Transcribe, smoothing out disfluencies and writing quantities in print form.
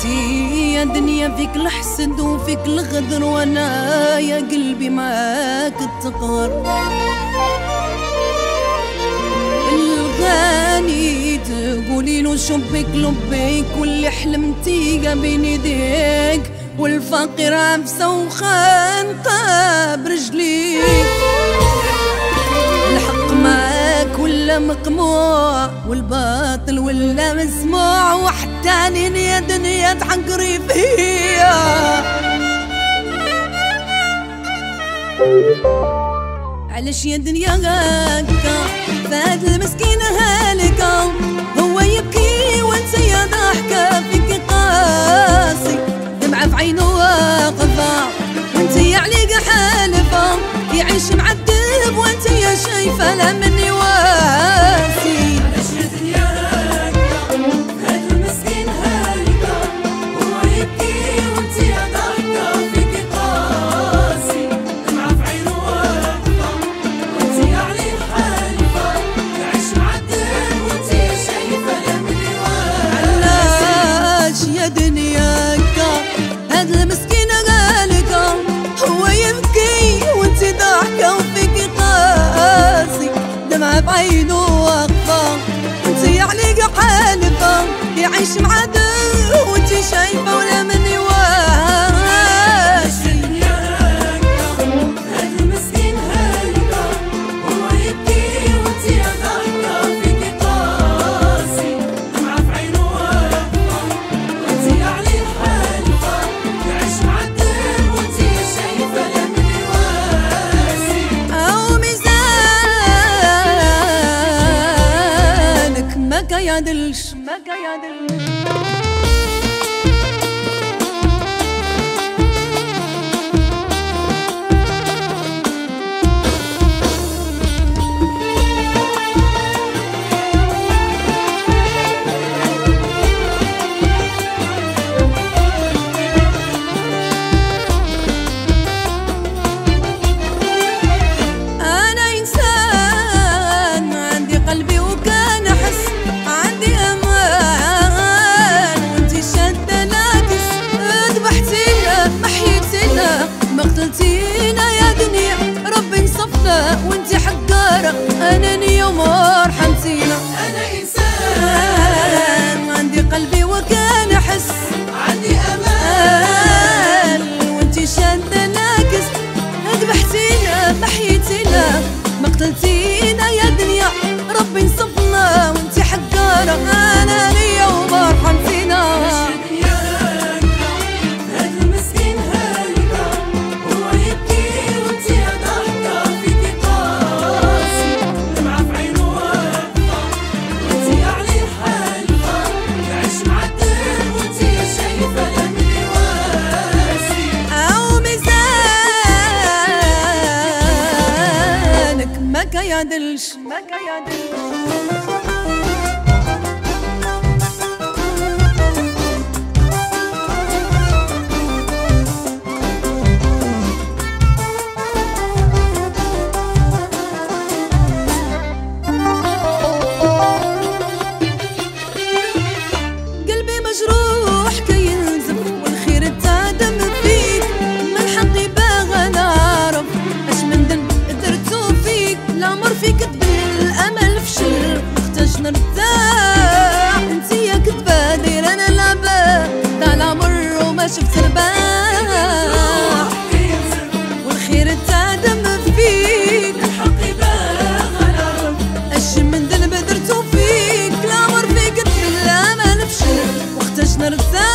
انتي يا دنيا فيك الحسد وفيك الغدر، وانا يا قلبي معاك التقهر. الغاني تقولي له شبك لبيك، واللي حلمتي بين يديك، والفقير عفسه وخانقه برجليك. الحق معاك ولا مقموع، والباطل ولا مسموع، وحتى يا دنيا تحقري فيا. علاش يا دنيا هكا فهاد المسكين هالكا، هو يبكي وانت يا ضحكة فيك قاسي، دمعة في عينه واقفة وانت يا عليقة حالفة، يعيش معذب وانت يا شايفة لا مني واسي. علاش يا دنيا هكا فهاد المسكين هالكا، هو يبكي وانت يا ضحكة فيك قاسي، دمعة في عينه واقفة وانت يا عليه حالفة، يعيش معذب وانت يا شايفة لا مني واسي. علاش يا دنيا هكا هاد المسكين هالكا، هو يبكي وانت ضحكة وفيك قاسي، دمعة بعينه واقفة وانت يا عليقة حالفة، يعيش معذب وانت شايفة ولا مني واسي. الدنيا هكا هاد المسكين هالكا، هو يبكي وانت يا ضحكة فيك قاسي، دمعة في عينه واقفة وانت يا عليه حالفة، يعيش معذب وانت يا شايفة لا مني واسي. أو ميزانك ما كيعدلش قتلتينا يا دنيا ربي نصفنا، وانتي حقارة انانية وما رحمتينا. أنا إنسان عندي قلبي وكان أحس، عندي أمان وانتي شادة ناكس، ذبحتينا محيتينا ما قتلتينا يا دنيا ربي نصفنا، وانتي حقارة انانية وما رحمتينا. ما كيعدلش قلبي مجروح كي ينزف، والخير اتعدم فيك، من حقي باغا نعرف اش من ذنب درتو فيك. العمر فيك تبني الامل فشل، محتاج نرتاح انتي يا كذبة دايرة انا لعبة تاع العمر وما شفت رباح، والخير اتعدم فيك، الحق باغا نعرف اش من ذنب درتو فيك. العمر فيك تبني الامل فشل، محتاج نرتاح